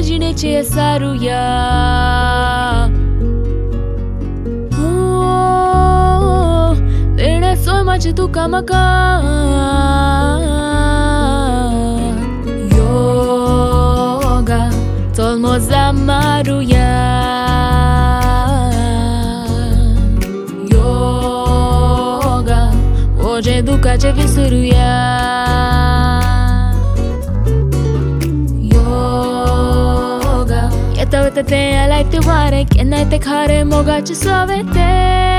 जीने चे सारुया तेणे सोय माझी तुका म्हाका योगा चल मोजा मारुया योगा ओजे दुखाचे विसरूया te alai te ware che nai te khare moga ci suavete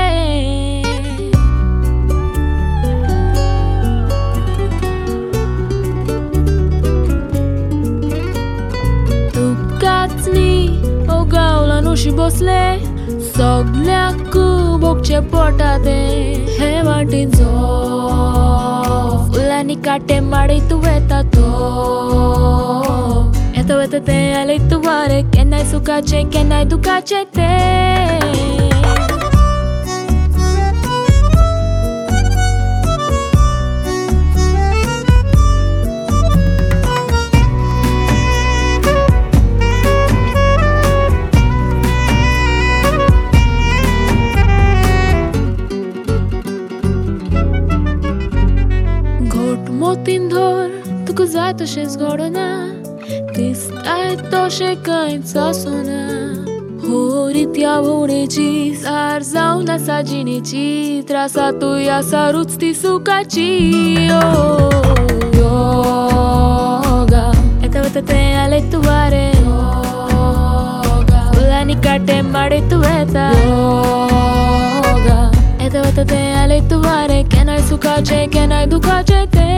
tu kacni o gaula no shi bosle sogल्या bokche potade he wantin zo fulani kate madi tu eta to te alai tu ware che nai sukache che nai dukache te घोट मोतीन धर तुका जाय तशेंच घडना दिसताय तशें कांयच आसना होरित्या भोवणेची सार जावन आसा जिणेची त्रासातूय आसा रूच ती सुखाची योगा येता वता तें आलय तुवारे फुलांनी काटे माडे तूं येता योगा येता वता तें आलय तुवारे केन्नाय सुखाचें केन्नाय दुखाचें तें